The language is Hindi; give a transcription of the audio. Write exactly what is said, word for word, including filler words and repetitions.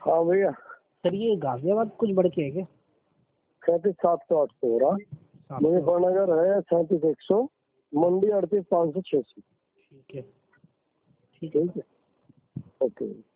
हाँ भैया। सर ये गाजियाबाद कुछ बढ़ के है क्या? सैंतीस सात सौ आठ सौ हो रहा। मुजफ्फरनगर है सैंतीस एक सौ, मंडी अड़तीस पाँच सौ छह सौ। ठीक है ठीक है ओके।